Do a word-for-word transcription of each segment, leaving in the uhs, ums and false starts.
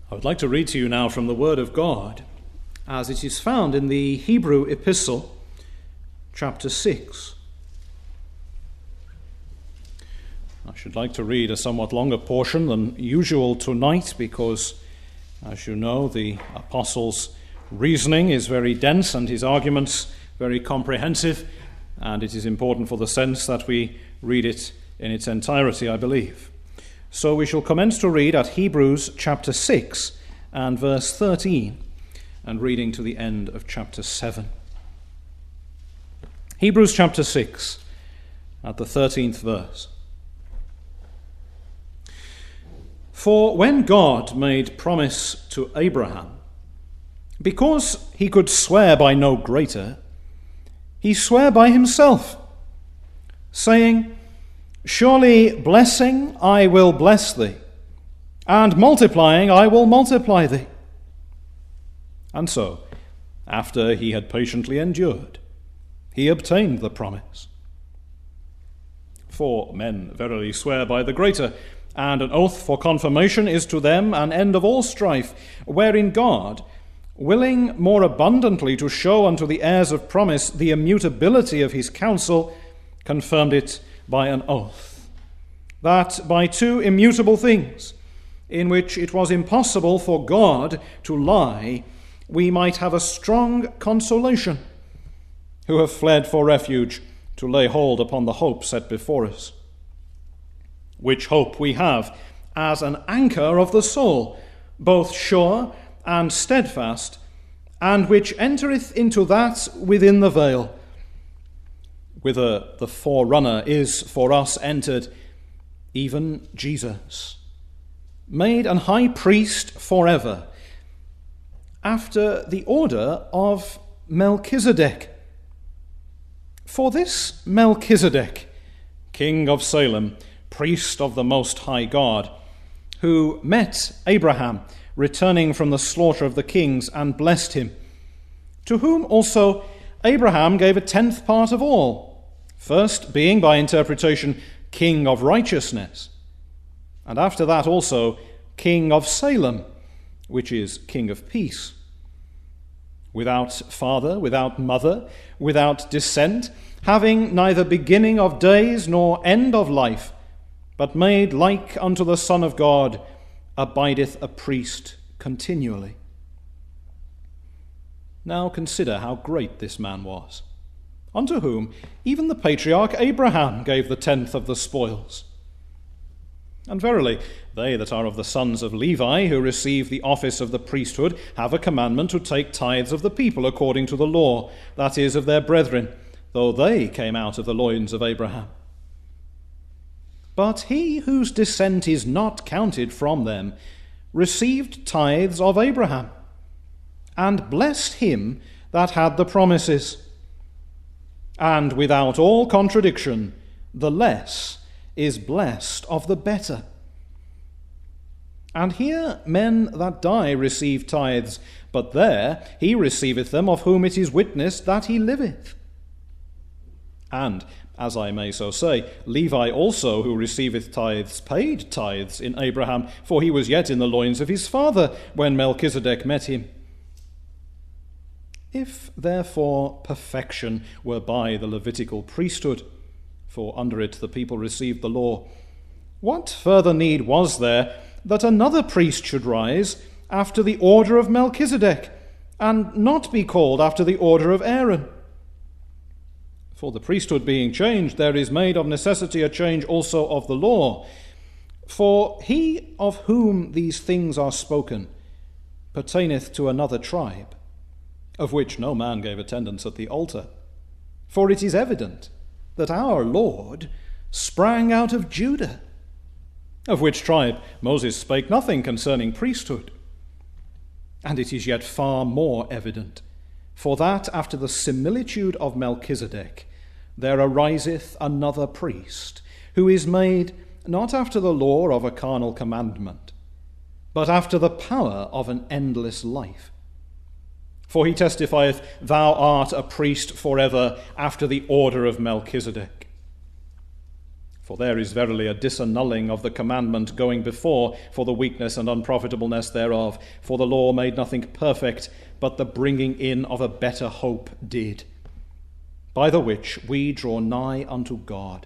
I would like to read to you now from the Word of God, as it is found in the Hebrew Epistle, chapter six. I should like to read a somewhat longer portion than usual tonight because, as you know, the Apostle's reasoning is very dense and his arguments very comprehensive, and it is important for the sense that we read it in its entirety, I believe. So we shall commence to read at Hebrews chapter six and verse thirteen, and reading to the end of chapter seven. Hebrews chapter six at the thirteenth verse. For when God made promise to Abraham, because he could swear by no greater, he sware by himself, saying, Surely blessing I will bless thee, and multiplying I will multiply thee. And so, after he had patiently endured, he obtained the promise. For men verily swear by the greater, and an oath for confirmation is to them an end of all strife, wherein God, willing more abundantly to show unto the heirs of promise the immutability of his counsel, confirmed it by an oath, that by two immutable things, in which it was impossible for God to lie, we might have a strong consolation, who have fled for refuge to lay hold upon the hope set before us. Which hope we have as an anchor of the soul, both sure and steadfast, and which entereth into that within the veil, whither the forerunner is for us entered, even Jesus, made an high priest forever, after the order of Melchizedek. For this Melchizedek, king of Salem, priest of the Most High God, who met Abraham returning from the slaughter of the kings and blessed him, to whom also Abraham gave a tenth part of all, first being by interpretation king of righteousness, and after that also king of Salem, which is king of peace, without father, without mother, without descent, having neither beginning of days nor end of life, but made like unto the Son of God, abideth a priest continually. Now consider how great this man was, unto whom even the patriarch Abraham gave the tenth of the spoils. And verily, they that are of the sons of Levi, who receive the office of the priesthood, have a commandment to take tithes of the people according to the law, that is, of their brethren, though they came out of the loins of Abraham. But he whose descent is not counted from them received tithes of Abraham, and blessed him that had the promises. And without all contradiction, the less is blessed of the better. And here men that die receive tithes, but there he receiveth them of whom it is witnessed that he liveth. And, as I may so say, Levi also, who receiveth tithes, paid tithes in Abraham, for he was yet in the loins of his father when Melchizedek met him. If, therefore, perfection were by the Levitical priesthood, for under it the people received the law, what further need was there that another priest should rise after the order of Melchizedek, and not be called after the order of Aaron? For the priesthood being changed, there is made of necessity a change also of the law. For he of whom these things are spoken pertaineth to another tribe, of which no man gave attendance at the altar. For it is evident that our Lord sprang out of Judah, of which tribe Moses spake nothing concerning priesthood. And it is yet far more evident, for that after the similitude of Melchizedek there ariseth another priest, who is made not after the law of a carnal commandment, but after the power of an endless life. For he testifieth, Thou art a priest forever after the order of Melchizedek. For there is verily a disannulling of the commandment going before for the weakness and unprofitableness thereof. For the law made nothing perfect, but the bringing in of a better hope did, by the which we draw nigh unto God.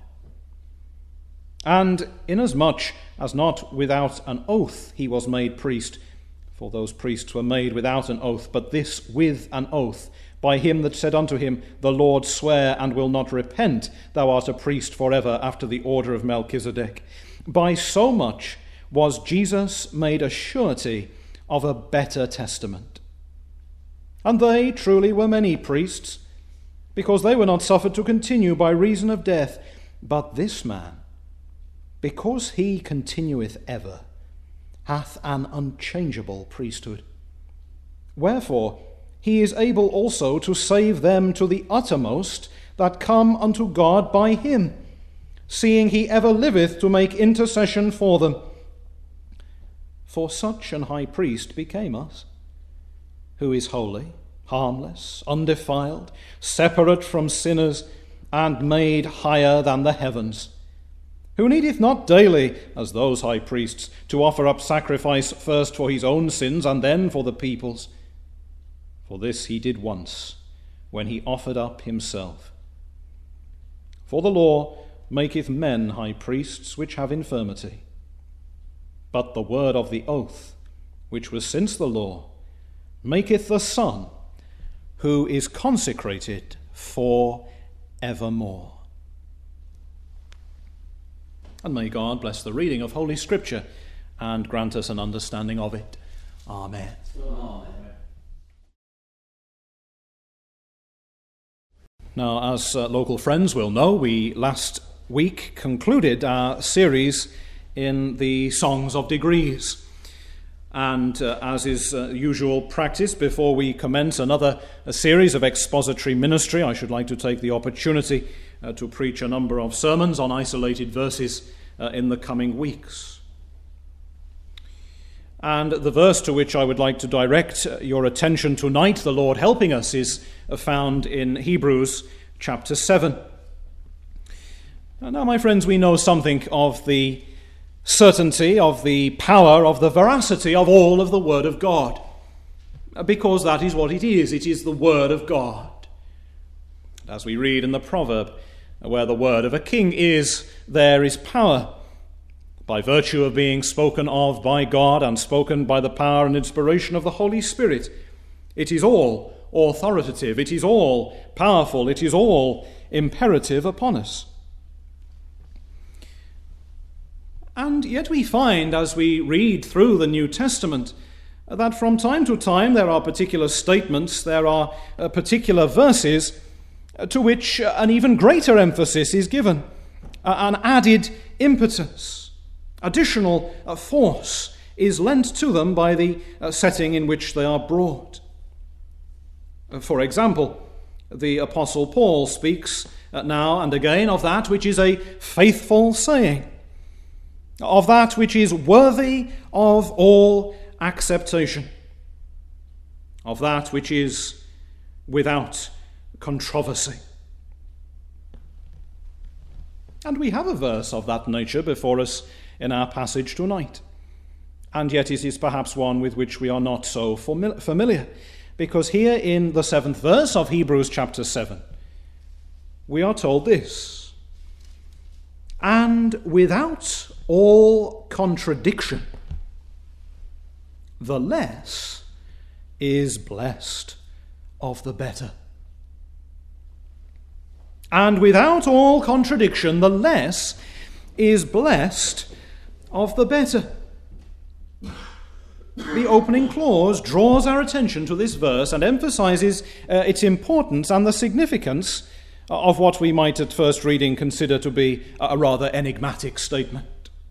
And inasmuch as not without an oath he was made priest, for those priests were made without an oath, but this with an oath, by him that said unto him, The Lord sware and will not repent, thou art a priest forever after the order of Melchizedek. By so much was Jesus made a surety of a better testament. And they truly were many priests, because they were not suffered to continue by reason of death. But this man, because he continueth ever, hath an unchangeable priesthood. Wherefore he is able also to save them to the uttermost that come unto God by him, seeing he ever liveth to make intercession for them. For such an high priest became us, who is holy, harmless, undefiled, separate from sinners, and made higher than the heavens, who needeth not daily, as those high priests, to offer up sacrifice first for his own sins and then for the people's. For this he did once, when he offered up himself. For the law maketh men high priests which have infirmity. But the word of the oath, which was since the law, maketh the Son, who is consecrated for evermore. And may God bless the reading of Holy Scripture and grant us an understanding of it. Amen. Amen. Now, as uh, local friends will know, we last week concluded our series in the Songs of Degrees. And uh, as is uh, usual practice, before we commence another a series of expository ministry, I should like to take the opportunity uh, to preach a number of sermons on isolated verses uh, in the coming weeks. And the verse to which I would like to direct your attention tonight, the Lord helping us, is found in Hebrews chapter seven. Now, my friends, we know something of the certainty, of the power, of the veracity of all of the Word of God, because that is what it is. It is the Word of God. As we read in the proverb, where the word of a king is, there is power. By virtue of being spoken of by God and spoken by the power and inspiration of the Holy Spirit, it is all authoritative, it is all powerful, it is all imperative upon us. And yet we find, as we read through the New Testament, that from time to time there are particular statements, there are uh, particular verses uh, to which uh, an even greater emphasis is given, uh, an added impetus. Additional uh, force is lent to them by the uh, setting in which they are brought. Uh, for example, the Apostle Paul speaks uh, now and again of that which is a faithful saying, of that which is worthy of all acceptation, of that which is without controversy. And we have a verse of that nature before us in our passage tonight. And yet it is perhaps one with which we are not so familiar, because here in the seventh verse of Hebrews chapter seven, we are told this: and without all contradiction, the less is blessed of the better. And without all contradiction, the less is blessed of the better. The opening clause draws our attention to this verse and emphasizes uh, its importance and the significance of what we might at first reading consider to be a rather enigmatic statement.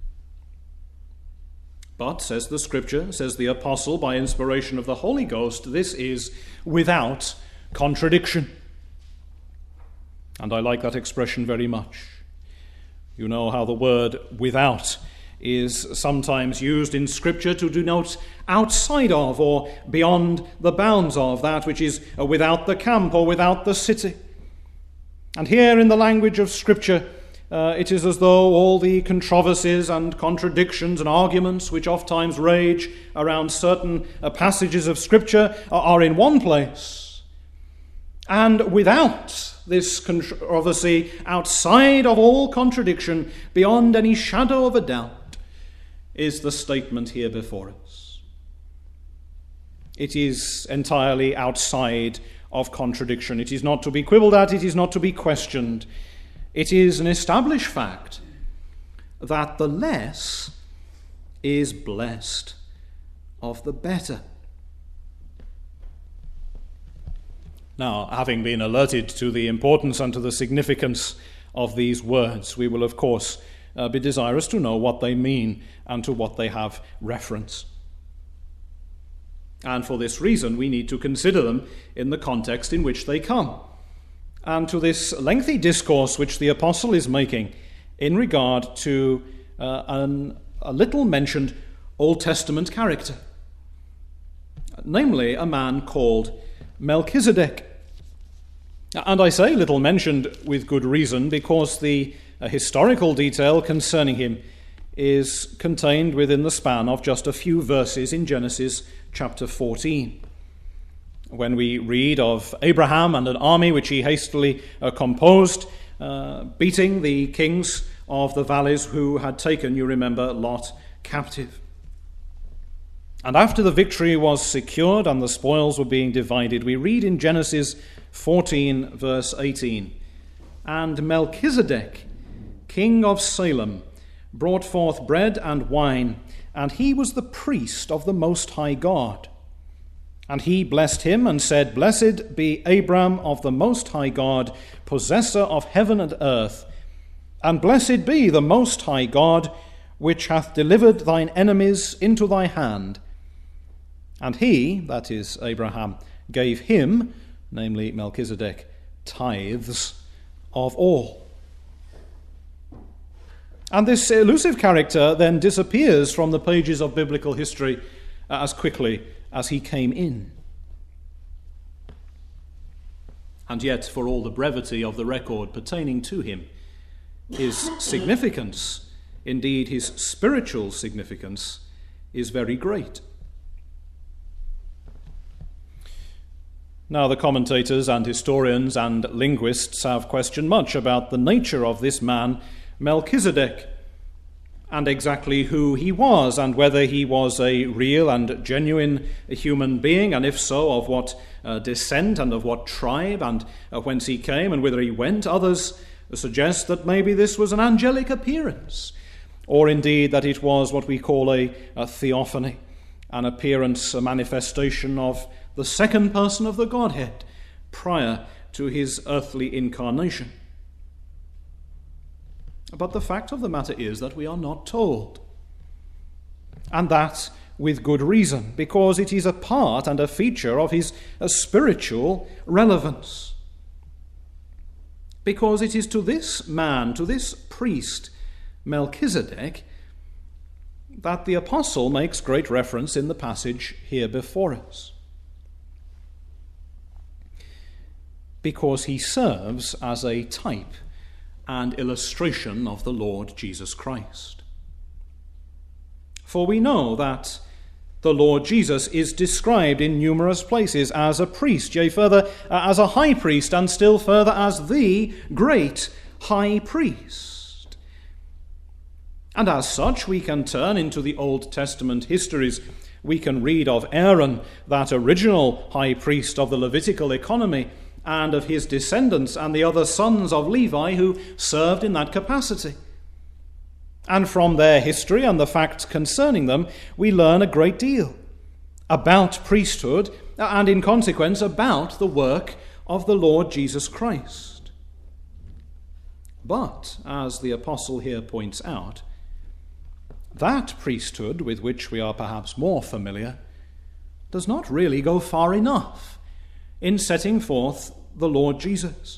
But, says the Scripture, says the Apostle, by inspiration of the Holy Ghost, this is without contradiction. And I like that expression very much. You know how the word without is sometimes used in Scripture to denote outside of or beyond the bounds of, that which is without the camp or without the city. And here in the language of Scripture, Uh, it is as though all the controversies and contradictions and arguments which oft-times rage around certain uh, passages of Scripture are, are in one place. And without this controversy, outside of all contradiction, beyond any shadow of a doubt, is the statement here before us. It is entirely outside of contradiction. It is not to be quibbled at, it is not to be questioned. It is an established fact that the less is blessed of the better. Now, having been alerted to the importance and to the significance of these words, we will, of course, uh, be desirous to know what they mean and to what they have reference. And for this reason, we need to consider them in the context in which they come, and to this lengthy discourse which the apostle is making in regard to uh, an, a little mentioned Old Testament character, namely a man called Melchizedek. And I say little mentioned with good reason, because the uh, historical detail concerning him is contained within the span of just a few verses in Genesis chapter fourteen. When we read of Abraham and an army which he hastily uh, composed, uh, beating the kings of the valleys who had taken, you remember, Lot captive. And after the victory was secured and the spoils were being divided, we read in Genesis fourteen, verse eighteen, "And Melchizedek, king of Salem, brought forth bread and wine, and he was the priest of the Most High God. And he blessed him and said, Blessed be Abram of the Most High God, possessor of heaven and earth. And blessed be the Most High God, which hath delivered thine enemies into thy hand. And he," that is Abraham, "gave him," namely Melchizedek, "tithes of all." And this elusive character then disappears from the pages of biblical history as quickly as he came in. And yet, for all the brevity of the record pertaining to him, his significance, indeed his spiritual significance, is very great. Now, the commentators and historians and linguists have questioned much about the nature of this man, Melchizedek, and exactly who he was, and whether he was a real and genuine human being, and if so, of what uh, descent and of what tribe, and uh, whence he came and whither he went. Others suggest that maybe this was an angelic appearance, or indeed that it was what we call a, a theophany, an appearance, a manifestation of the second person of the Godhead prior to his earthly incarnation. But the fact of the matter is that we are not told. And that with good reason, because it is a part and a feature of his a spiritual relevance. Because it is to this man, to this priest, Melchizedek, that the apostle makes great reference in the passage here before us. Because he serves as a type and illustration of the Lord Jesus Christ. For we know that the Lord Jesus is described in numerous places as a priest, yea, further, as a high priest, and still further as the great high priest. And as such, we can turn into the Old Testament histories. We can read of Aaron, that original high priest of the Levitical economy, and of his descendants and the other sons of Levi who served in that capacity. And from their history and the facts concerning them, we learn a great deal about priesthood and, in consequence, about the work of the Lord Jesus Christ. But, as the apostle here points out, that priesthood with which we are perhaps more familiar does not really go far enough in setting forth the Lord Jesus.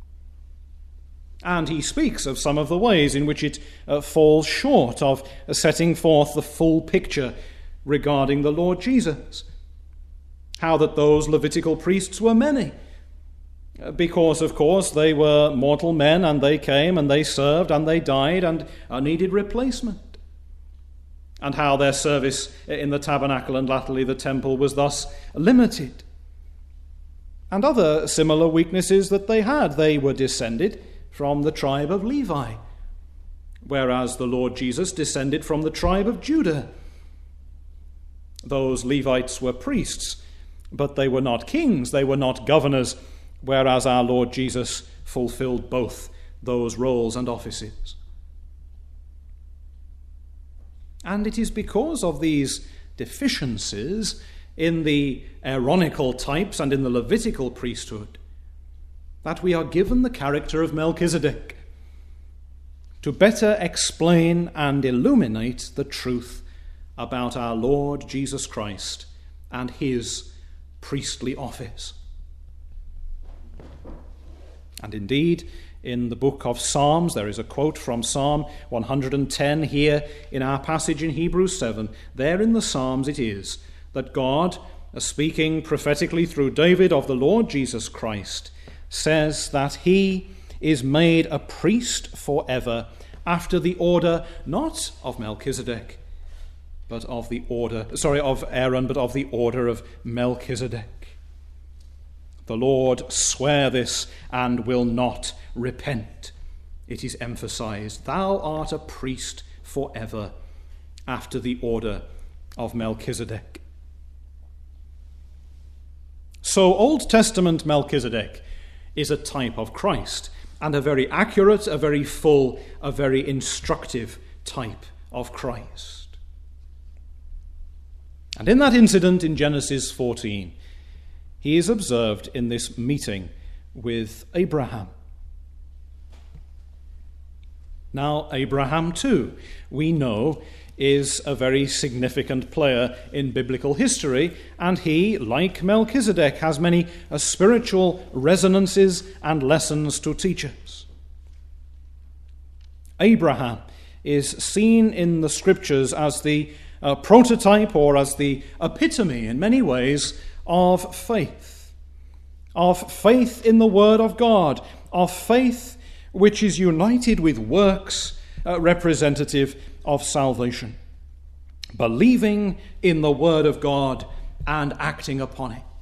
And he speaks of some of the ways in which it uh, falls short of uh, setting forth the full picture regarding the Lord Jesus. How that those Levitical priests were many, because, of course, they were mortal men, and they came and they served and they died and needed replacement, and how their service in the tabernacle and latterly the temple was thus limited. And other similar weaknesses that they had. They were descended from the tribe of Levi, whereas the Lord Jesus descended from the tribe of Judah. Those Levites were priests, but they were not kings, they were not governors, whereas our Lord Jesus fulfilled both those roles and offices. And it is because of these deficiencies in the Aaronical types and in the Levitical priesthood that we are given the character of Melchizedek to better explain and illuminate the truth about our Lord Jesus Christ and his priestly office. And indeed, in the book of Psalms, there is a quote from Psalm one hundred ten here in our passage in Hebrews seven. There in the Psalms it is that God, speaking prophetically through David of the Lord Jesus Christ, says that he is made a priest forever after the order not of Melchizedek, but of the order, sorry, of Aaron, but of the order of Melchizedek. The Lord sware this and will not repent. It is emphasized, thou art a priest forever after the order of Melchizedek. So Old Testament Melchizedek is a type of Christ, and a very accurate, a very full, a very instructive type of Christ. And in that incident in Genesis fourteen, he is observed in this meeting with Abraham. Now, Abraham, too, we know, is a very significant player in biblical history, and he, like Melchizedek, has many uh, spiritual resonances and lessons to teach us. Abraham is seen in the Scriptures as the uh, prototype or as the epitome, in many ways, of faith. Of faith in the Word of God, of faith which is united with works uh, representative of salvation, believing in the Word of God and acting upon it.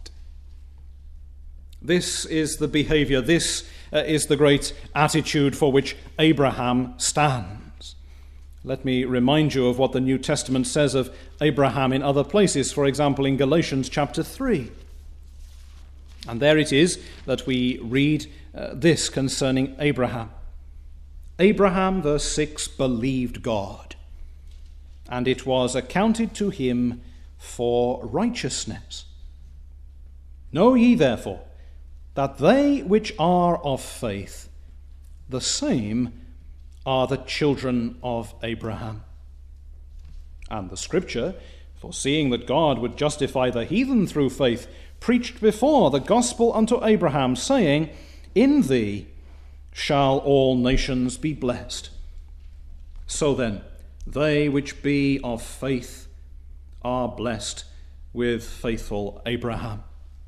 This is the behavior, this uh, is the great attitude for which Abraham stands. Let me remind you of what the New Testament says of Abraham in other places, for example in Galatians chapter three. And there it is that we read uh, this concerning Abraham. Abraham, verse six, believed God, and it was accounted to him for righteousness. Know ye therefore that they which are of faith, the same are the children of Abraham. And the Scripture, foreseeing that God would justify the heathen through faith, preached before the gospel unto Abraham, saying, in thee shall all nations be blessed. So then, they which be of faith are blessed with faithful Abraham.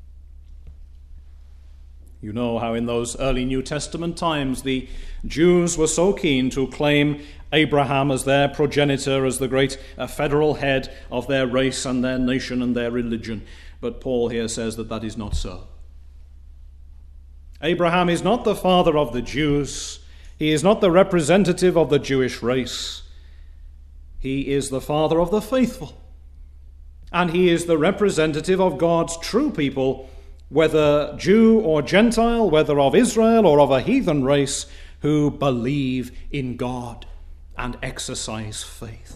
You know how in those early New Testament times the Jews were so keen to claim Abraham as their progenitor, as the great uh, federal head of their race and their nation and their religion. But Paul here says that that is not so. Abraham is not the father of the Jews. He is not the representative of the Jewish race. He is the father of the faithful. And he is the representative of God's true people, whether Jew or Gentile, whether of Israel or of a heathen race, who believe in God and exercise faith.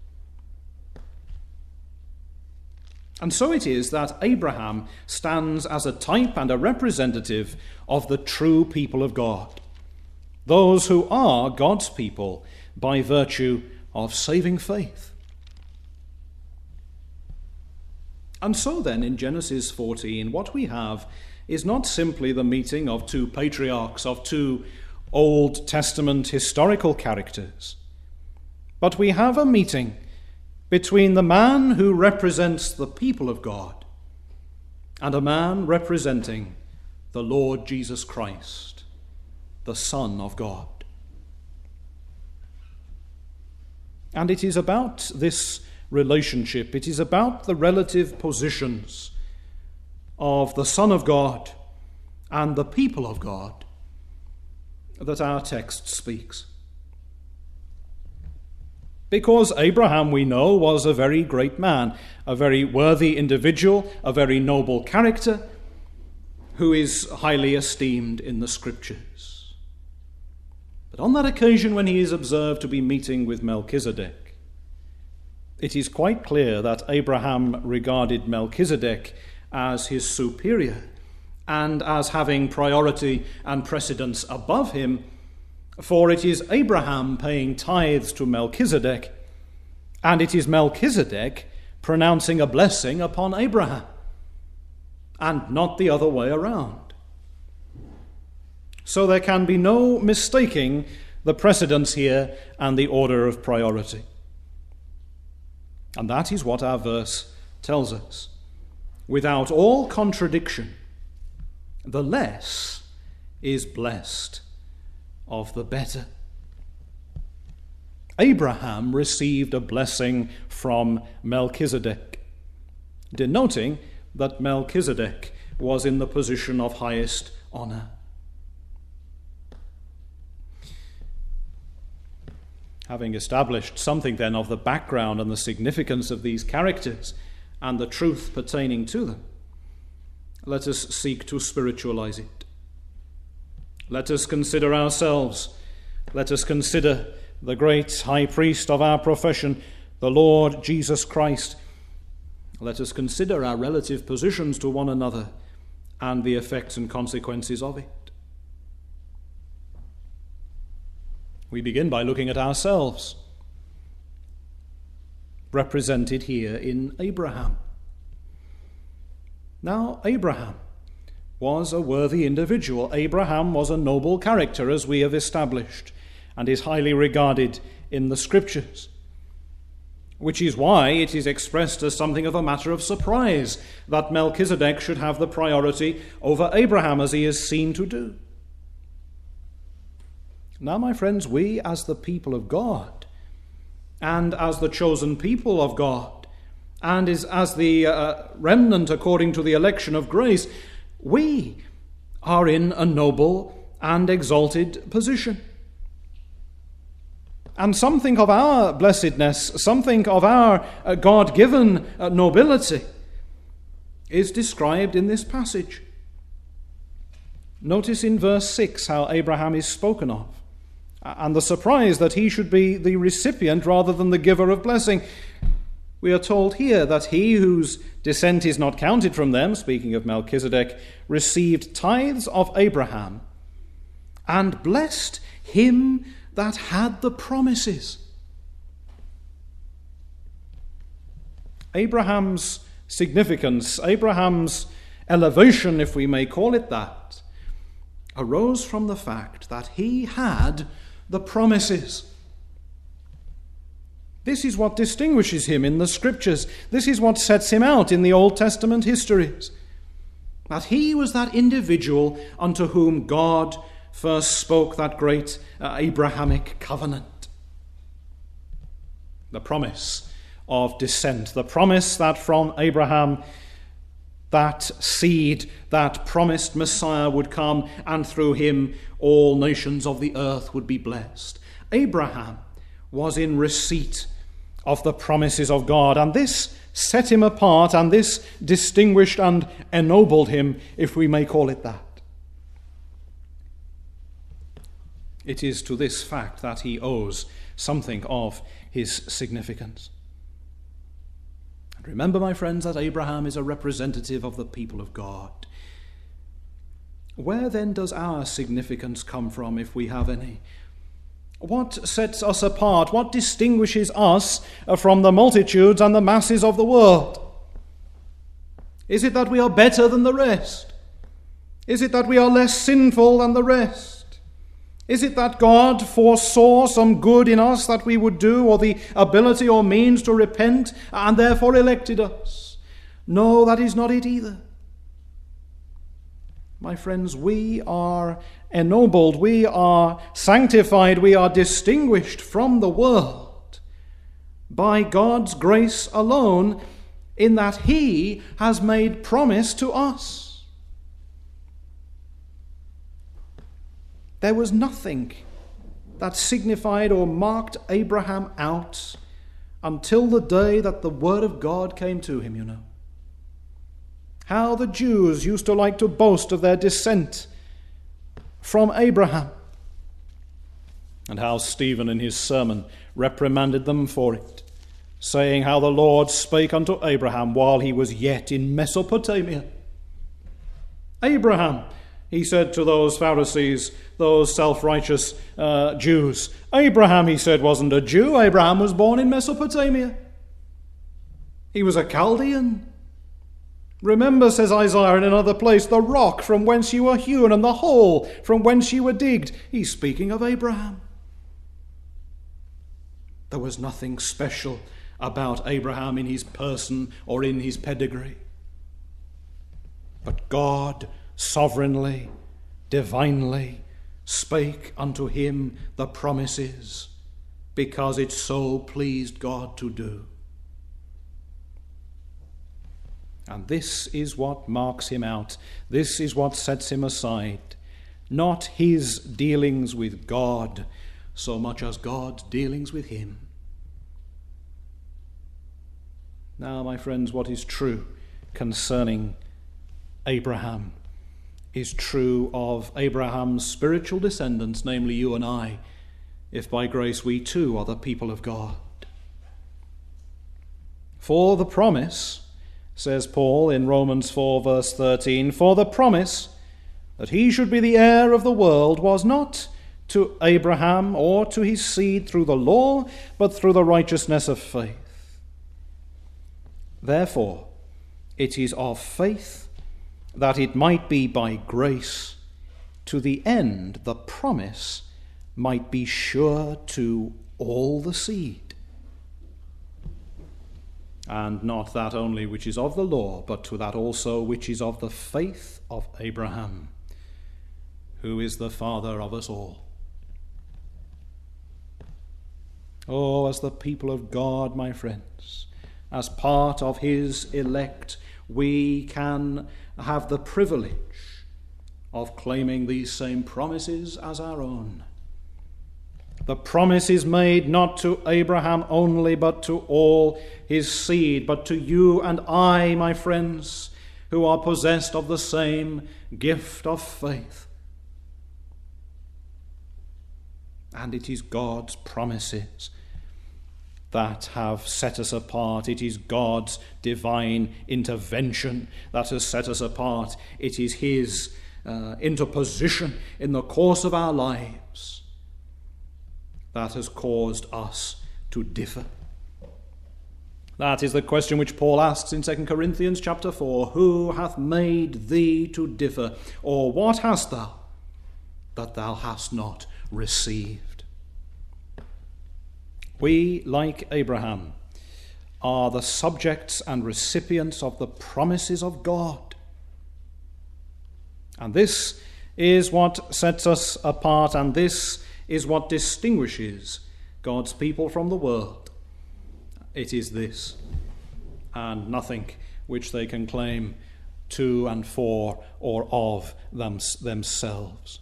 And so it is that Abraham stands as a type and a representative of the true people of God, those who are God's people by virtue of saving faith. And so then, in Genesis fourteen, what we have is not simply the meeting of two patriarchs, of two Old Testament historical characters, but we have a meeting between the man who represents the people of God and a man representing the Lord Jesus Christ, the Son of God. And it is about this relationship, it is about the relative positions of the Son of God and the people of God that our text speaks. Because Abraham, we know, was a very great man, a very worthy individual, a very noble character, who is highly esteemed in the Scriptures. But on that occasion when he is observed to be meeting with Melchizedek, it is quite clear that Abraham regarded Melchizedek as his superior and as having priority and precedence above him, for it is Abraham paying tithes to Melchizedek, and it is Melchizedek pronouncing a blessing upon Abraham, and not the other way around. So there can be no mistaking the precedence here and the order of priority. And that is what our verse tells us. Without all contradiction, the less is blessed of the better. Abraham received a blessing from Melchizedek, denoting that Melchizedek was in the position of highest honor. Having established something then of the background and the significance of these characters and the truth pertaining to them, let us seek to spiritualize it. Let us consider ourselves. Let us consider the great high priest of our profession, the Lord Jesus Christ. Let us consider our relative positions to one another and the effects and consequences of it. We begin by looking at ourselves, represented here in Abraham. Now, Abraham was a worthy individual. Abraham was a noble character, as we have established, and is highly regarded in the Scriptures, which is why it is expressed as something of a matter of surprise that Melchizedek should have the priority over Abraham, as he is seen to do. Now, my friends, we as the people of God, and as the chosen people of God, and is as the uh, remnant according to the election of grace, we are in a noble and exalted position. And something of our blessedness, something of our uh, God-given uh, nobility is described in this passage. Notice in verse six how Abraham is spoken of, and the surprise that he should be the recipient rather than the giver of blessing. We are told here that he whose descent is not counted from them, speaking of Melchizedek, received tithes of Abraham and blessed him that had the promises. Abraham's significance, Abraham's elevation, if we may call it that, arose from the fact that he had the promises. This is what distinguishes him in the Scriptures. This is what sets him out in the Old Testament histories. That he was that individual unto whom God first spoke that great uh, Abrahamic covenant. The promise of descent, the promise that from Abraham that seed, that promised Messiah would come, and through him all nations of the earth would be blessed. Abraham was in receipt of the promises of God, and this set him apart, and this distinguished and ennobled him, if we may call it that. It is to this fact that he owes something of his significance. And remember, my friends, that Abraham is a representative of the people of God. Where then does our significance come from, if we have any? What sets us apart? What distinguishes us from the multitudes and the masses of the world? Is it that we are better than the rest? Is it that we are less sinful than the rest? Is it that God foresaw some good in us that we would do, or the ability or means to repent, and therefore elected us? No, that is not it either. My friends, we are ennobled, we are sanctified, we are distinguished from the world by God's grace alone, in that he has made promise to us. There was nothing that signified or marked Abraham out until the day that the word of God came to him, you know. How the Jews used to like to boast of their descent from Abraham, and how Stephen in his sermon reprimanded them for it, saying how the Lord spake unto Abraham while he was yet in Mesopotamia. Abraham, he said to those Pharisees, those self-righteous uh, Jews. Abraham, he said, wasn't a Jew. Abraham was born in Mesopotamia. He was a Chaldean. Remember, says Isaiah in another place, the rock from whence you were hewn and the hole from whence you were digged. He's speaking of Abraham. There was nothing special about Abraham in his person or in his pedigree. But God sovereignly, divinely spake unto him the promises, because it so pleased God to do. And this is what marks him out. This is what sets him aside. Not his dealings with God, so much as God's dealings with him. Now, my friends, what is true concerning Abraham is true of Abraham's spiritual descendants, namely you and I, if by grace we too are the people of God. For the promise, says Paul in Romans four verse thirteen, for the promise that he should be the heir of the world was not to Abraham or to his seed through the law, but through the righteousness of faith. Therefore, it is of faith that it might be by grace, to the end the promise might be sure to all the seed. And not that only which is of the law, but to that also which is of the faith of Abraham, who is the father of us all. Oh, as the people of God, my friends, as part of his elect, we can have the privilege of claiming these same promises as our own. The promise is made not to Abraham only, but to all his seed, but to you and I, my friends, who are possessed of the same gift of faith. And it is God's promises that have set us apart. It is God's divine intervention that has set us apart. It is his uh, interposition in the course of our lives that has caused us to differ. That is the question which Paul asks in Second Corinthians chapter four. Who hath made thee to differ? Or what hast thou that thou hast not received? We, like Abraham, are the subjects and recipients of the promises of God. And this is what sets us apart, and this is what distinguishes God's people from the world. It is this, and nothing which they can claim to and for or of them, themselves.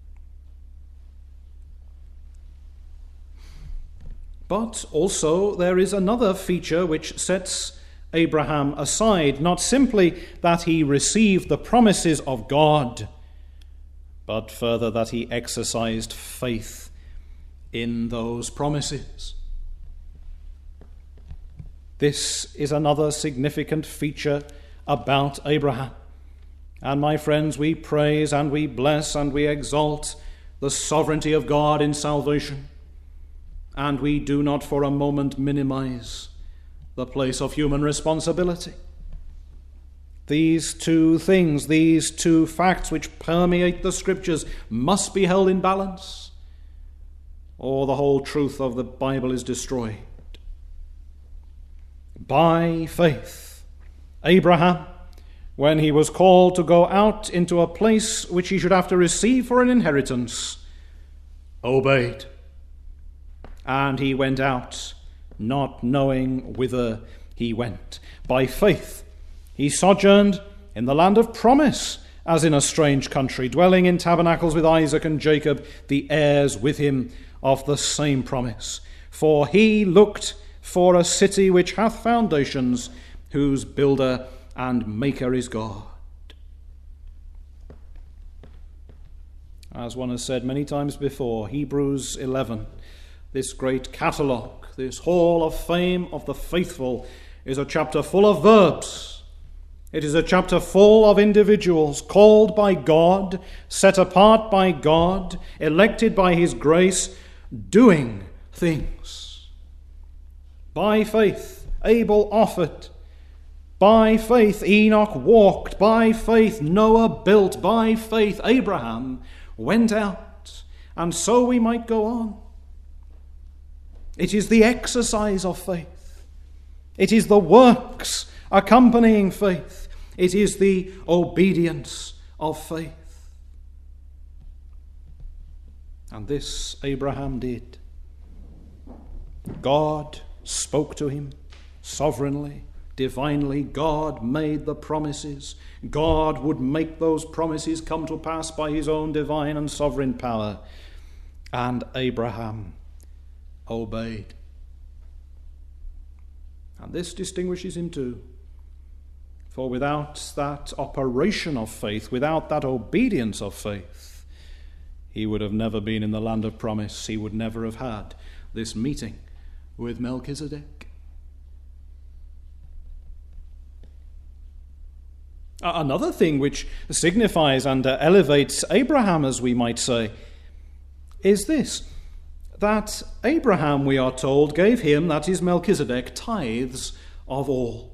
But also there is another feature which sets Abraham aside, not simply that he received the promises of God, but further that he exercised faith in those promises. This is another significant feature about Abraham. And my friends, we praise and we bless and we exalt the sovereignty of God in salvation. And we do not for a moment minimize the place of human responsibility. These two things, these two facts which permeate the Scriptures must be held in balance, or the whole truth of the Bible is destroyed. By faith, Abraham, when he was called to go out into a place which he should have to receive for an inheritance, obeyed. And he went out, not knowing whither he went. By faith he sojourned in the land of promise, as in a strange country, dwelling in tabernacles with Isaac and Jacob, the heirs with him of the same promise. For he looked for a city which hath foundations, whose builder and maker is God. As one has said many times before, Hebrews eleven, this great catalogue, this hall of fame of the faithful, is a chapter full of verbs. It is a chapter full of individuals called by God, set apart by God, elected by his grace, doing things. By faith, Abel offered. By faith, Enoch walked. By faith, Noah built. By faith, Abraham went out. And so we might go on. It is the exercise of faith. It is the works accompanying faith. It is the obedience of faith. And this Abraham did. God spoke to him sovereignly, divinely. God made the promises. God would make those promises come to pass by his own divine and sovereign power. And Abraham obeyed. And this distinguishes him too. For without that operation of faith, without that obedience of faith, he would have never been in the land of promise. He would never have had this meeting with Melchizedek. Another thing which signifies and elevates Abraham, as we might say, is this, that Abraham, we are told, gave him, that is Melchizedek, tithes of all.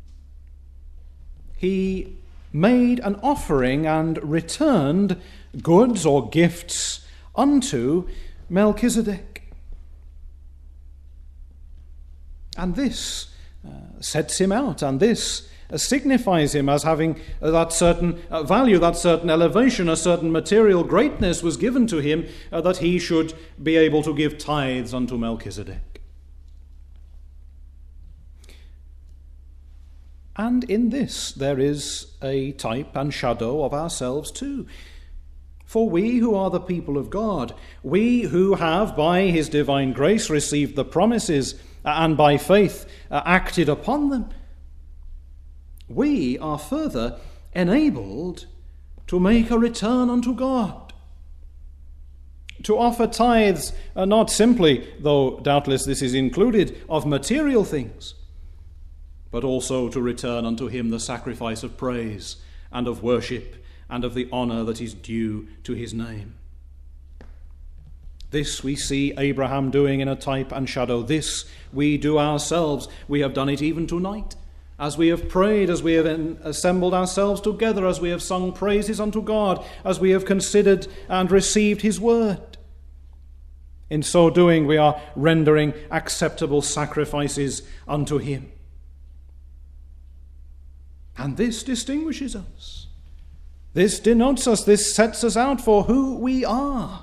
He made an offering and returned goods or gifts unto Melchizedek. And this uh, sets him out, and this uh, signifies him as having uh, that certain uh, value, that certain elevation, a certain material greatness was given to him, uh, that he should be able to give tithes unto Melchizedek. And in this there is a type and shadow of ourselves too. For we who are the people of God, we who have by his divine grace received the promises and by faith uh, acted upon them, we are further enabled to make a return unto God. To offer tithes, uh, not simply, though doubtless this is included, of material things, but also to return unto him the sacrifice of praise and of worship and of the honour that is due to his name. This we see Abraham doing in a type and shadow. This we do ourselves. We have done it even tonight, as we have prayed, as we have assembled ourselves together, as we have sung praises unto God, as we have considered and received his word. In so doing, we are rendering acceptable sacrifices unto him. And this distinguishes us. This denotes us. This sets us out for who we are.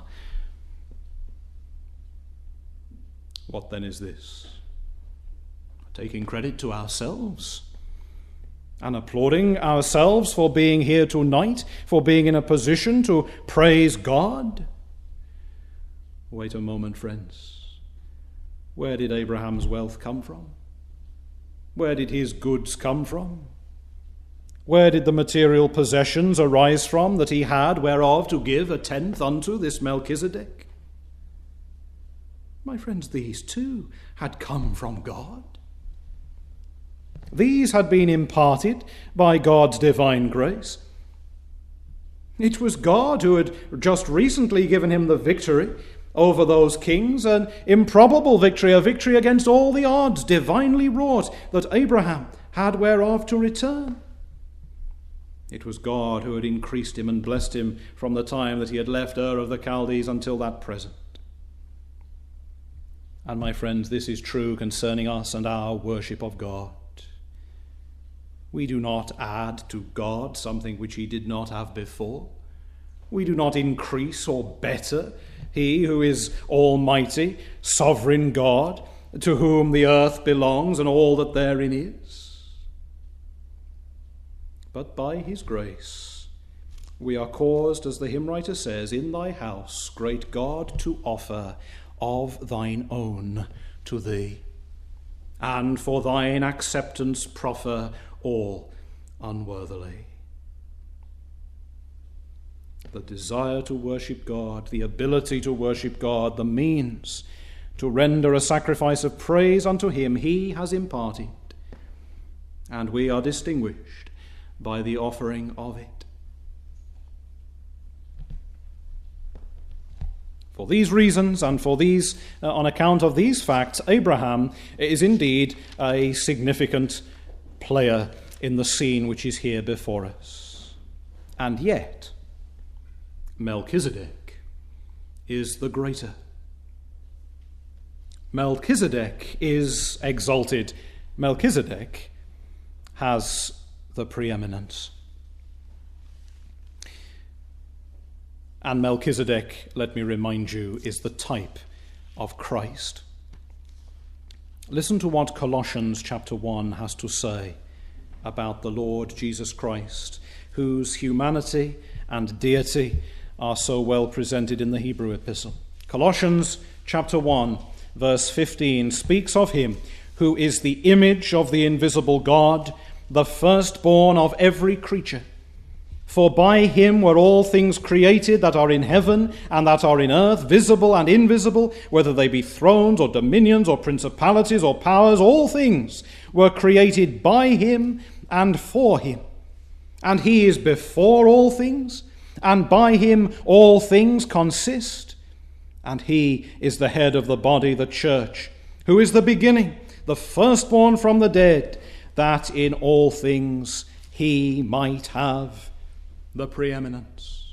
What then is this? Taking credit to ourselves and applauding ourselves for being here tonight, for being in a position to praise God? Wait a moment, friends. Where did Abraham's wealth come from? Where did his goods come from? Where did the material possessions arise from that he had whereof to give a tenth unto this Melchizedek? My friends, these too had come from God. These had been imparted by God's divine grace. It was God who had just recently given him the victory over those kings, an improbable victory, a victory against all the odds, divinely wrought, that Abraham had whereof to return. It was God who had increased him and blessed him from the time that he had left Ur of the Chaldees until that present. And my friends, this is true concerning us and our worship of God. We do not add to God something which he did not have before. We do not increase or better he who is almighty, sovereign God, to whom the earth belongs and all that therein is. But by his grace we are caused, as the hymn writer says, in thy house, great God, to offer of thine own to thee, and for thine acceptance proffer all unworthily. The desire to worship God, the ability to worship God, the means to render a sacrifice of praise unto him he has imparted, and we are distinguished by the offering of it. For these reasons, and for these, uh, on account of these facts, Abraham is indeed a significant player in the scene which is here before us. And yet, Melchizedek is the greater. Melchizedek is exalted. Melchizedek has the preeminence. And Melchizedek, let me remind you, is the type of Christ. Listen to what Colossians chapter one has to say about the Lord Jesus Christ, whose humanity and deity are so well presented in the Hebrew epistle. Colossians chapter one, verse fifteen, speaks of him who is the image of the invisible God, the firstborn of every creature. For by him were all things created that are in heaven and that are in earth, visible and invisible, whether they be thrones or dominions or principalities or powers, all things were created by him and for him. And he is before all things, and by him all things consist. And he is the head of the body, the church, who is the beginning, the firstborn from the dead, that in all things he might have the preeminence.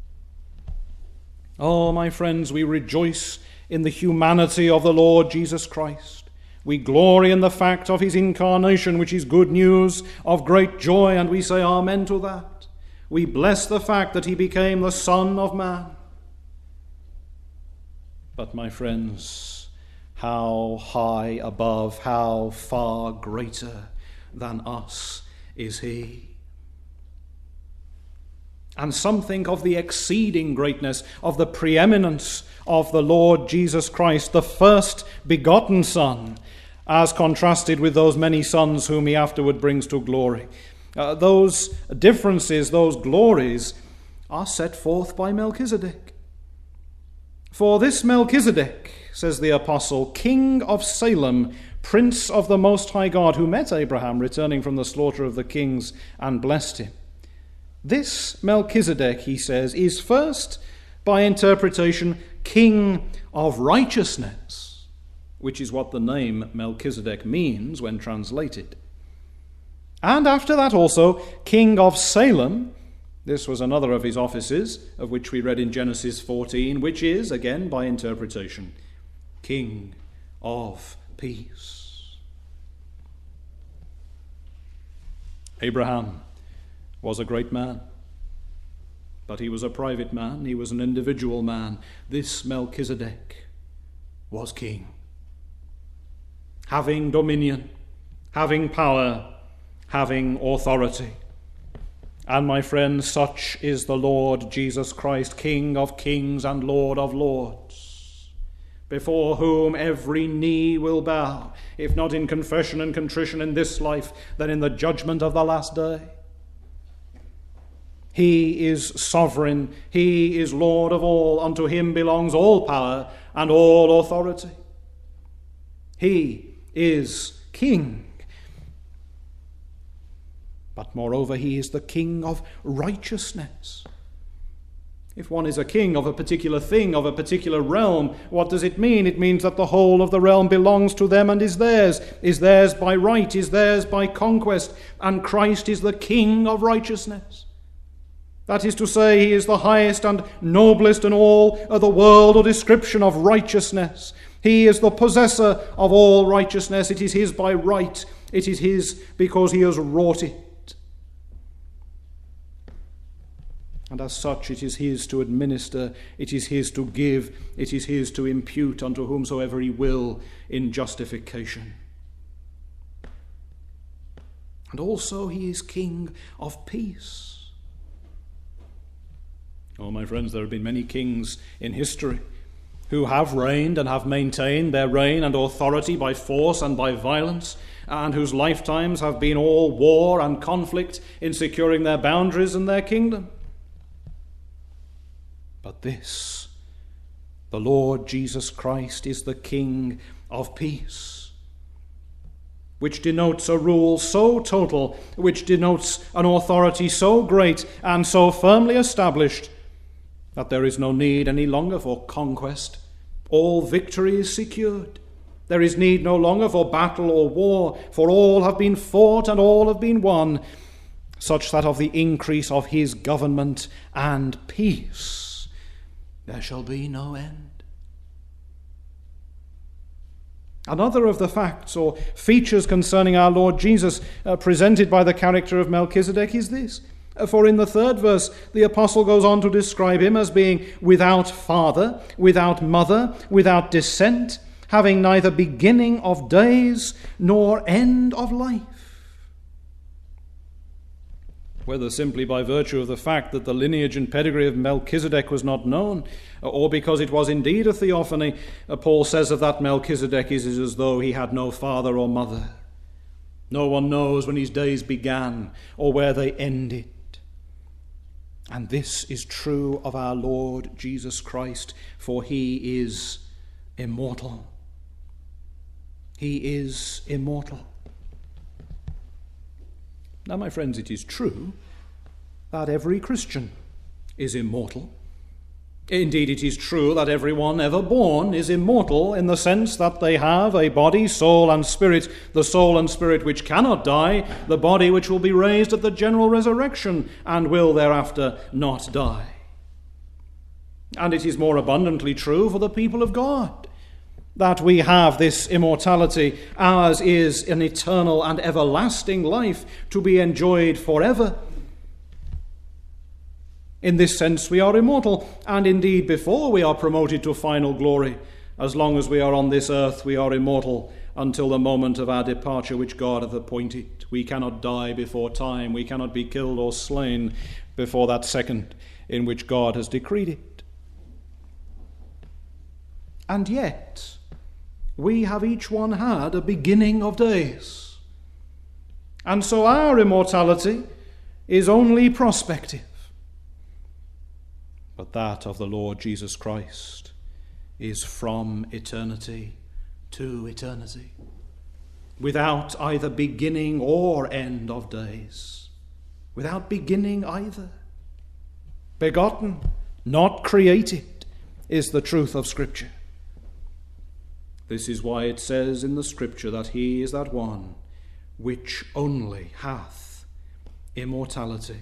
Oh, my friends, we rejoice in the humanity of the Lord Jesus Christ. We glory in the fact of his incarnation, which is good news of great joy, and we say amen to that. We bless the fact that he became the Son of Man. But, my friends, how high above, how far greater than us is he. And something of the exceeding greatness, of the preeminence of the Lord Jesus Christ, the first begotten Son, as contrasted with those many sons whom he afterward brings to glory. Uh, those differences, those glories, are set forth by Melchizedek. For this Melchizedek, says the apostle, king of Salem, prince of the Most High God, who met Abraham returning from the slaughter of the kings and blessed him. This Melchizedek, he says, is first, by interpretation, king of righteousness, which is what the name Melchizedek means when translated. And after that also, king of Salem. This was another of his offices, of which we read in Genesis fourteen, which is, again by interpretation, king of peace. Abraham was a great man, but he was a private man, he was an individual man. This Melchizedek was king, having dominion, having power, having authority. And my friends, such is the Lord Jesus Christ, King of kings and Lord of lords, before whom every knee will bow, if not in confession and contrition in this life, then in the judgment of the last day. He is sovereign, he is Lord of all, unto him belongs all power and all authority. He is King. But moreover, he is the King of righteousness. If one is a king of a particular thing, of a particular realm, what does it mean? It means that the whole of the realm belongs to them and is theirs, is theirs by right, is theirs by conquest, and Christ is the King of righteousness. That is to say, he is the highest and noblest in all of the world or description of righteousness. He is the possessor of all righteousness. It is his by right. It is his because he has wrought it. And as such, it is his to administer, it is his to give, it is his to impute unto whomsoever he will in justification. And also he is King of peace. Oh, my friends, there have been many kings in history who have reigned and have maintained their reign and authority by force and by violence, and whose lifetimes have been all war and conflict in securing their boundaries and their kingdom. But this, the Lord Jesus Christ, is the King of peace, which denotes a rule so total, which denotes an authority so great and so firmly established that there is no need any longer for conquest. All victory is secured. There is need no longer for battle or war, for all have been fought and all have been won, such that of the increase of his government and peace there shall be no end. Another of the facts or features concerning our Lord Jesus uh, presented by the character of Melchizedek is this. For in the third verse, the apostle goes on to describe him as being without father, without mother, without descent, having neither beginning of days nor end of life. Whether simply by virtue of the fact that the lineage and pedigree of Melchizedek was not known, or because it was indeed a theophany, Paul says of that Melchizedek is as though he had no father or mother. No one knows when his days began or where they ended. And this is true of our Lord Jesus Christ, for he is immortal. He is immortal. Now, my friends, it is true that every Christian is immortal. Indeed, it is true that everyone ever born is immortal in the sense that they have a body, soul, and spirit, the soul and spirit which cannot die, the body which will be raised at the general resurrection and will thereafter not die. And it is more abundantly true for the people of God that we have this immortality. Ours is an eternal and everlasting life to be enjoyed forever. In this sense, we are immortal, and indeed, before we are promoted to final glory, as long as we are on this earth, we are immortal until the moment of our departure which God hath appointed. We cannot die before time. We cannot be killed or slain before that second in which God has decreed it. And yet, we have each one had a beginning of days. And so our immortality is only prospective. But that of the Lord Jesus Christ is from eternity to eternity, without either beginning or end of days, without beginning either. Begotten, not created, is the truth of Scripture. This is why it says in the Scripture that he is that one which only hath immortality.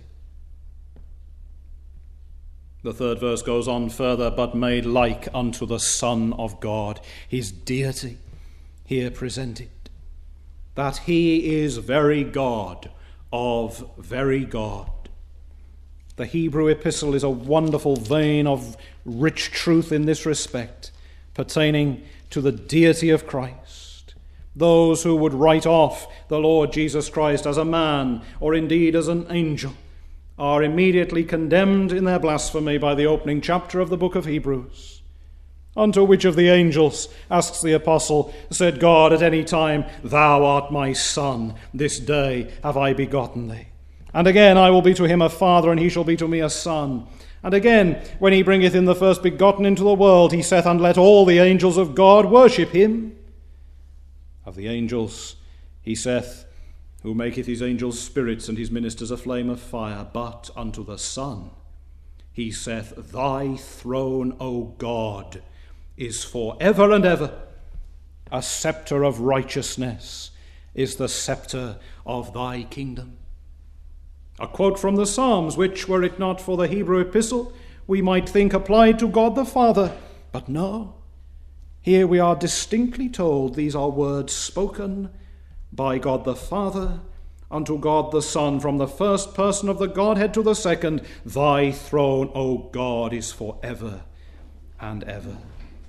The third verse goes on further, but made like unto the Son of God, his deity here presented, that he is very God of very God. The Hebrew epistle is a wonderful vein of rich truth in this respect, pertaining to the deity of Christ. Those who would write off the Lord Jesus Christ as a man, or indeed as an angel, are immediately condemned in their blasphemy by the opening chapter of the book of Hebrews. Unto which of the angels, asks the apostle, said God at any time, Thou art my son, this day have I begotten thee. And again, I will be to him a father, and he shall be to me a son. And again, when he bringeth in the first begotten into the world, he saith, And let all the angels of God worship him. Of the angels, he saith, Who maketh his angels spirits and his ministers a flame of fire. But unto the Son he saith, Thy throne, O God, is for ever and ever. A scepter of righteousness is the scepter of thy kingdom. A quote from the Psalms, which, were it not for the Hebrew epistle, we might think applied to God the Father. But no, here we are distinctly told these are words spoken by God the Father, unto God the Son, from the first person of the Godhead to the second, thy throne, O God, is for ever and ever.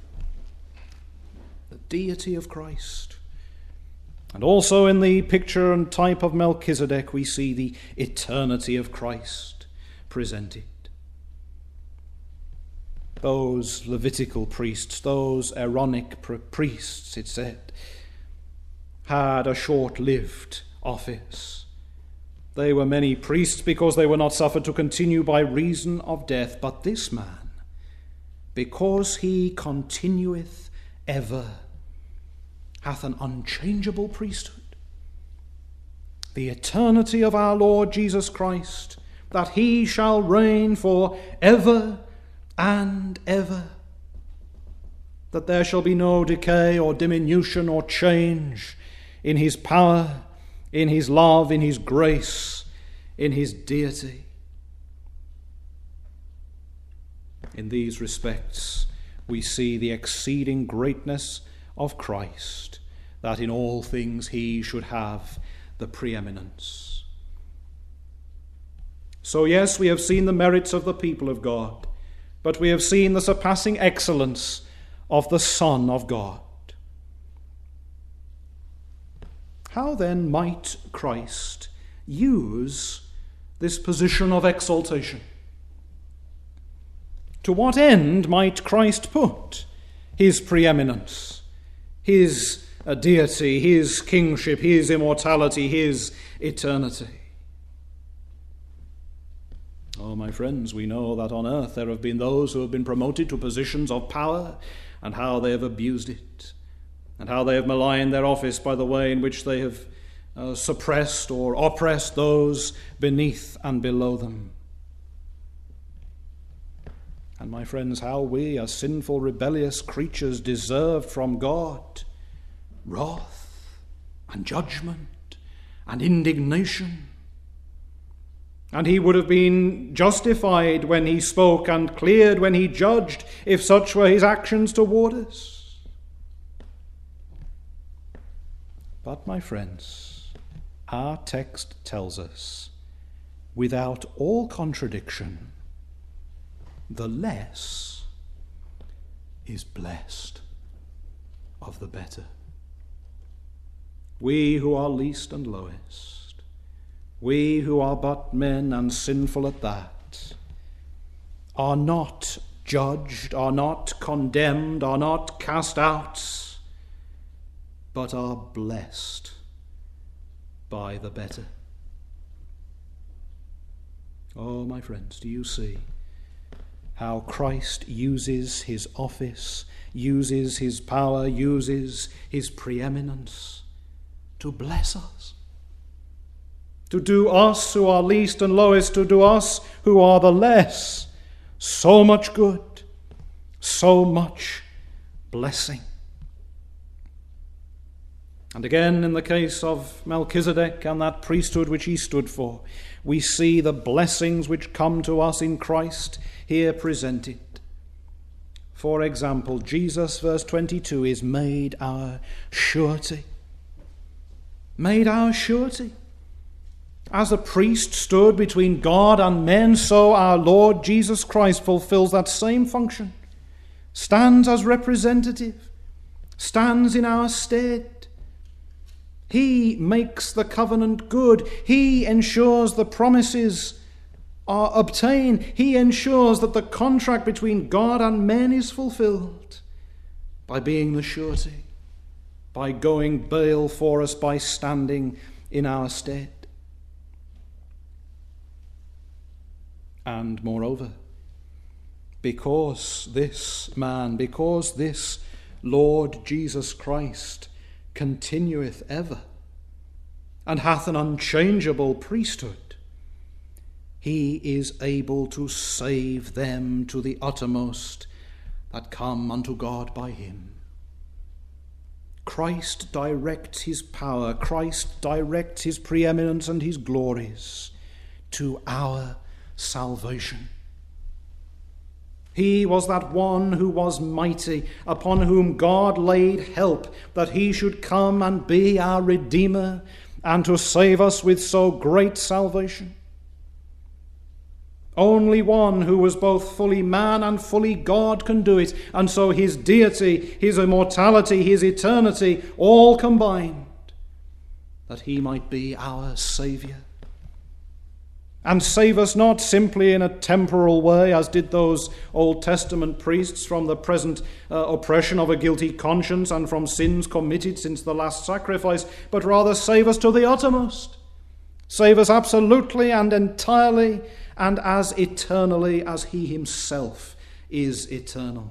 The deity of Christ. And also in the picture and type of Melchizedek, we see the eternity of Christ presented. Those Levitical priests, those Aaronic priests, it said, had a short-lived office. They were many priests because they were not suffered to continue by reason of death. But this man, because he continueth ever, hath an unchangeable priesthood. The eternity of our Lord Jesus Christ, that he shall reign for ever and ever, that there shall be no decay or diminution or change in his power, in his love, in his grace, in his deity. In these respects, we see the exceeding greatness of Christ, that in all things he should have the preeminence. So yes, we have seen the merits of the people of God, but we have seen the surpassing excellence of the Son of God. How then might Christ use this position of exaltation? To what end might Christ put his preeminence, his deity, his kingship, his immortality, his eternity? Oh, my friends, we know that on earth there have been those who have been promoted to positions of power, and how they have abused it, and how they have maligned their office by the way in which they have uh, suppressed or oppressed those beneath and below them. And my friends, how we as sinful, rebellious creatures deserved from God wrath and judgment and indignation. And he would have been justified when he spoke and cleared when he judged, if such were his actions toward us. But, my friends, our text tells us, without all contradiction, the less is blessed of the better. We who are least and lowest, we who are but men and sinful at that, are not judged, are not condemned, are not cast out, but are blessed by the better. Oh, my friends, do you see how Christ uses his office, uses his power, uses his preeminence to bless us? To do us who are least and lowest, to do us who are the less, so much good, so much blessing. And again, in the case of Melchizedek and that priesthood which he stood for, we see the blessings which come to us in Christ here presented. For example, Jesus, verse twenty-two, is made our surety. Made our surety. As the priest stood between God and men, so our Lord Jesus Christ fulfills that same function, stands as representative, stands in our stead. He makes the covenant good. He ensures the promises are obtained. He ensures that the contract between God and men is fulfilled by being the surety, by going bail for us, by standing in our stead. And moreover, because this man, because this Lord Jesus Christ continueth ever, and hath an unchangeable priesthood, he is able to save them to the uttermost that come unto God by him. Christ directs his power, Christ directs his preeminence and his glories to our salvation. He was that one who was mighty, upon whom God laid help, that he should come and be our Redeemer, and to save us with so great salvation. Only one who was both fully man and fully God can do it, and so his deity, his immortality, his eternity, all combined, that he might be our Saviour. And save us not simply in a temporal way, as did those Old Testament priests, from the present uh, oppression of a guilty conscience and from sins committed since the last sacrifice, but rather save us to the uttermost. Save us absolutely and entirely, and as eternally as he himself is eternal.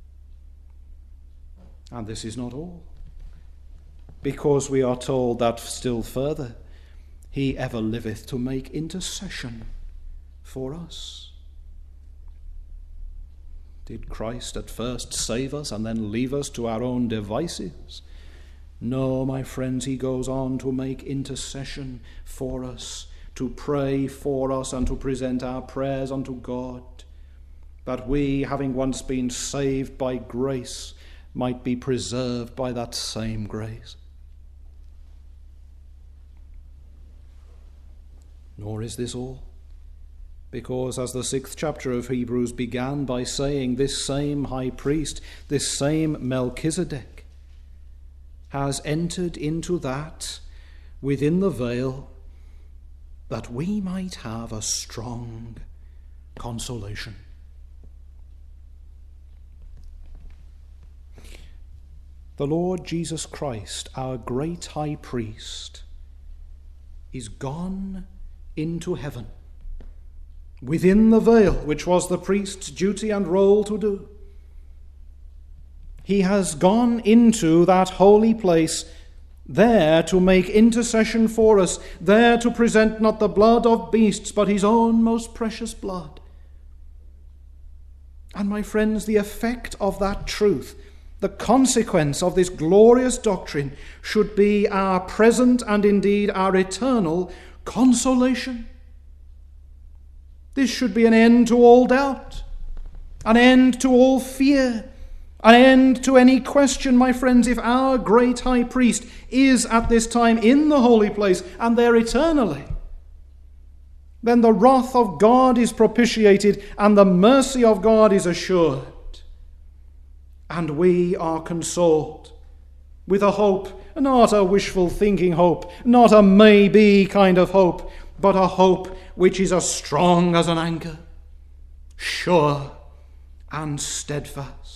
And this is not all, because we are told that still further, he ever liveth to make intercession for us. Did Christ at first save us and then leave us to our own devices? No, my friends, he goes on to make intercession for us, to pray for us and to present our prayers unto God, that we, having once been saved by grace, might be preserved by that same grace. Nor is this all, because as the sixth chapter of Hebrews began by saying, this same high priest, this same Melchizedek, has entered into that within the veil, that we might have a strong consolation. The Lord Jesus Christ, our great high priest, is gone into heaven, within the veil, which was the priest's duty and role to do. He has gone into that holy place, there to make intercession for us, there to present not the blood of beasts, but his own most precious blood. And my friends, the effect of that truth, the consequence of this glorious doctrine, should be our present and indeed our eternal consolation. This should be an end to all doubt, an end to all fear, an end to any question, my friends. If our great high priest is at this time in the holy place and there eternally, then the wrath of God is propitiated and the mercy of God is assured. And we are consoled with a hope, not a wishful thinking hope, not a maybe kind of hope, but a hope which is as strong as an anchor, sure and steadfast.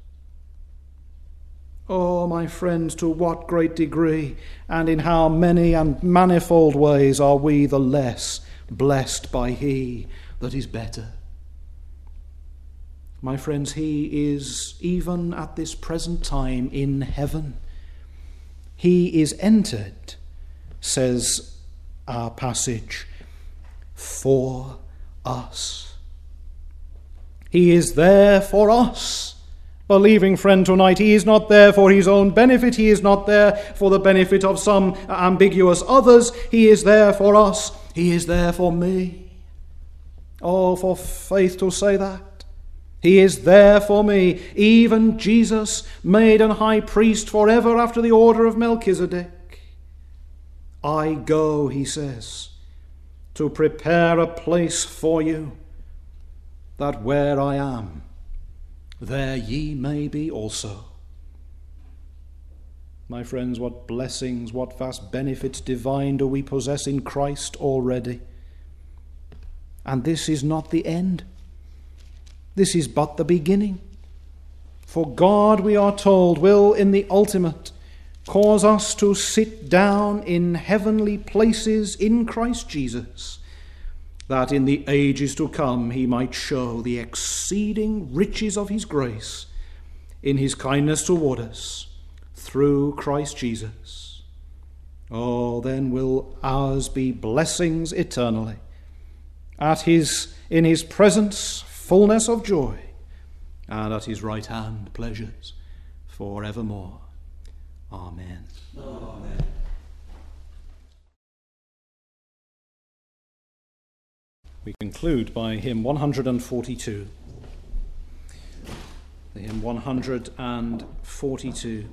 Oh, my friends, to what great degree and in how many and manifold ways are we the less blessed by he that is better. My friends, he is even at this present time in heaven. He is entered, says our passage, for us. He is there for us. Believing friend tonight, he is not there for his own benefit. He is not there for the benefit of some ambiguous others. He is there for us. He is there for me. Oh, for faith to say that. He is there for me. Even Jesus, made an high priest forever after the order of Melchizedek. I go, he says, to prepare a place for you, that where I am, there ye may be also. My friends, what blessings, what vast benefits divine do we possess in Christ already. And this is not the end. This is but the beginning. For God, we are told, will in the ultimate cause us to sit down in heavenly places in Christ Jesus, that in the ages to come he might show the exceeding riches of his grace in his kindness toward us through Christ Jesus. Oh, then will ours be blessings eternally, at his in his presence fullness of joy, and at his right hand pleasures for evermore. Amen. Amen. We conclude by hymn one hundred forty-two. the hymn one hundred forty-two,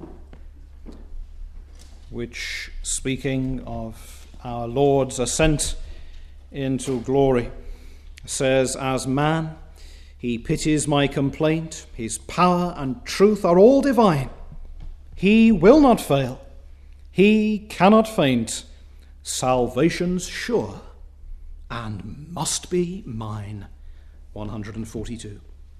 which, speaking of our Lord's ascent into glory, says, "As man, he pities my complaint. His power and truth are all divine. He will not fail. He cannot faint. Salvation's sure and must be mine." one hundred forty-two.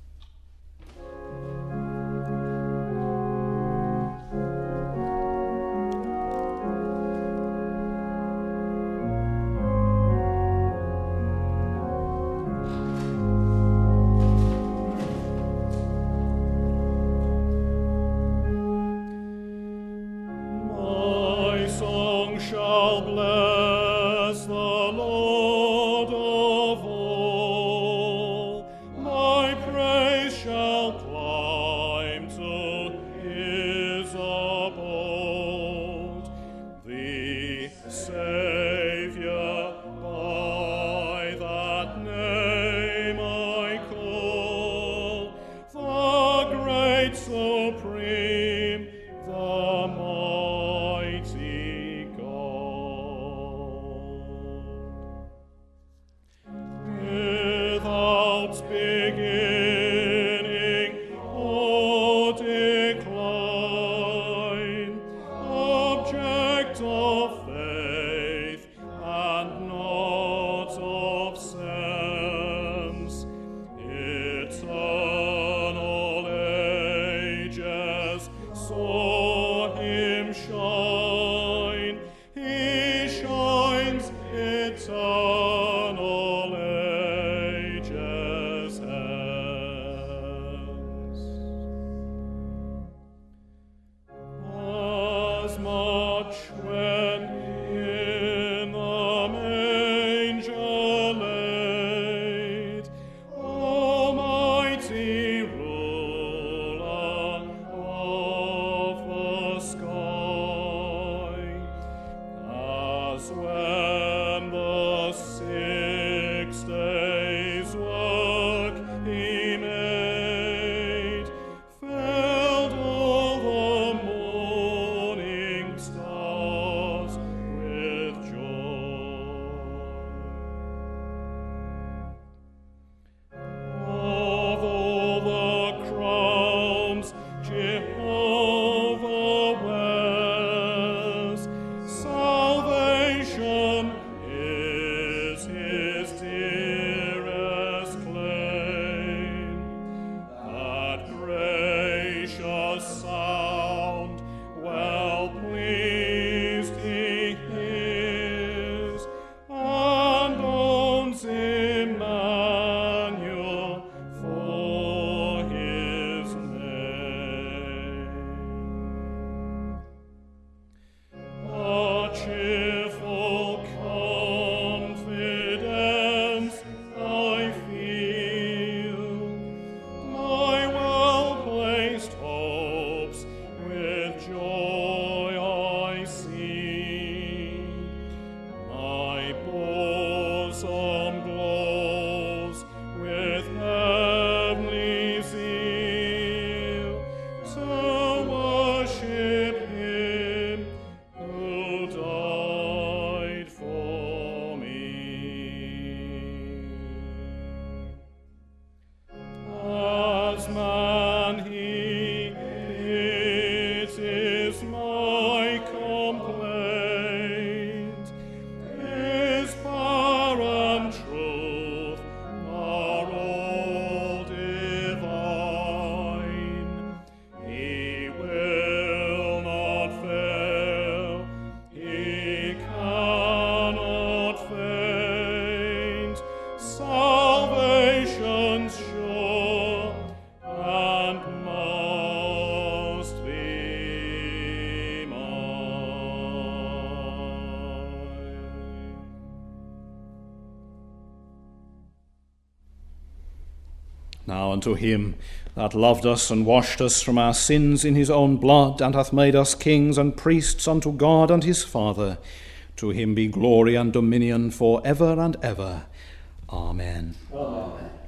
Now unto him that loved us and washed us from our sins in his own blood, and hath made us kings and priests unto God and his Father, to him be glory and dominion for ever and ever. Amen. Amen.